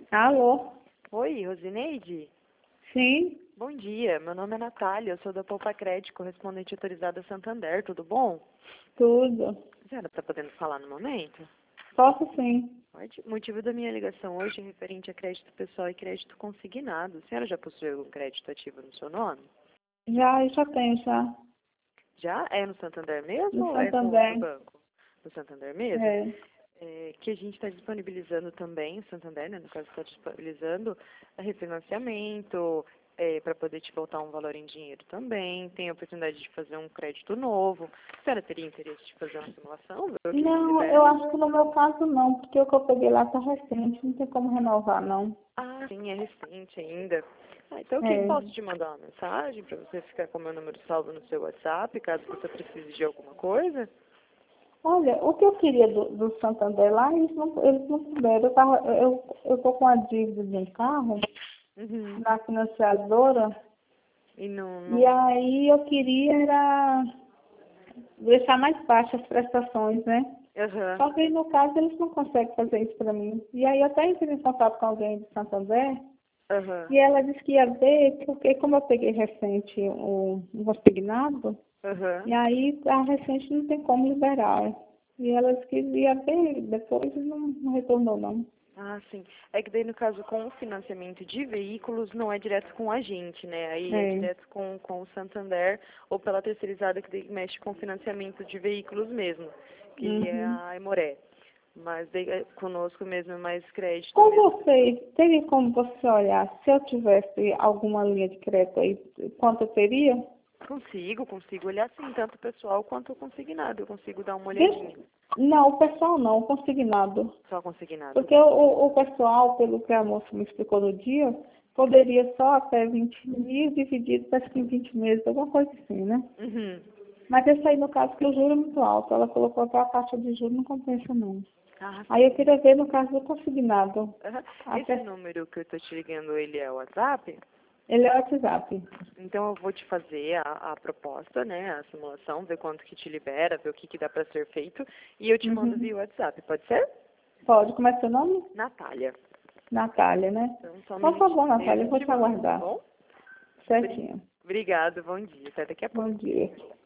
Alô? Oi, Rosineide? Sim, Bom dia, meu nome é Natália, eu sou da Poupa Crédito, correspondente autorizada Santander, tudo bom? tudo. A senhora está podendo falar no momento? Posso sim. Pode. O motivo da minha ligação hoje é referente a crédito pessoal e crédito consignado. A senhora já possui algum crédito ativo no seu nome? Já tenho, já. Já? É no Santander mesmo No ou é com outro Santander. banco? No Santander mesmo? É. Que a gente está disponibilizando também, o Santander, né, no caso, está disponibilizando refinanciamento, para poder te voltar um valor em dinheiro também. Tem a oportunidade de fazer um crédito novo. A senhora teria interesse de fazer uma simulação? Ver o que que Não, libera? eu acho que no meu caso não, porque o que eu peguei lá tá recente, não tem como renovar, não. Ah, sim, é recente ainda. Ah, então, É. posso te mandar uma mensagem para você ficar com o meu número salvo no seu WhatsApp, caso você precise de alguma coisa? Olha, o que eu queria do Santander lá, eles não puderam. Eu tô com a dívida de um carro Uhum. na financiadora, E não, e não... aí eu queria era deixar mais baixas as prestações, né? Aham, Só que aí, no caso, eles não conseguem fazer isso para mim. E aí eu até entrei em contato com alguém de Santander aham, e ela disse que ia ver, porque como eu peguei recente o consignado, aham. e aí a recente não tem como liberar. E ela disse que ia ver depois e não retornou não. Ah, sim. É que daí, no caso, com o financiamento de veículos, não é direto com a gente, né? Aí é É. direto com o Santander ou pela terceirizada que daí mexe com financiamento de veículos mesmo, que é Uhum. a Emoré. Mas daí, conosco mesmo é mais crédito Com mesmo. vocês, teria como você olhar, se eu tivesse alguma linha de crédito aí, quanto eu teria? Consigo olhar sim, tanto o pessoal quanto o consignado. Eu consigo dar uma Deixa- olhadinha. Não, o pessoal não, o consignado. Só consignado. Porque o pessoal, pelo que a moça me explicou no dia, poderia só até 20 mil dividido, parece que em 20 meses, alguma coisa assim, né? Uhum. Mas esse aí, no caso, que o juro é muito alto. Ela colocou que a taxa de juros não compensa, não. Ah, Aí eu sim. queria ver no caso do consignado. Aham. Esse Até, número que eu tô te ligando, ele é o WhatsApp? ele é o WhatsApp. Então eu vou te fazer a proposta, né, a simulação, ver quanto que te libera, ver o que dá para ser feito, e eu te mando Uhum. via WhatsApp, pode ser? Pode, como é seu nome? Natália. Natália, né? Então só um Então tá bom, minutinho, daí eu Natália, já eu vou te te mando, tá aguardar. bom? Certinho. Obrigado, bom dia, até daqui a Bom pouco. dia.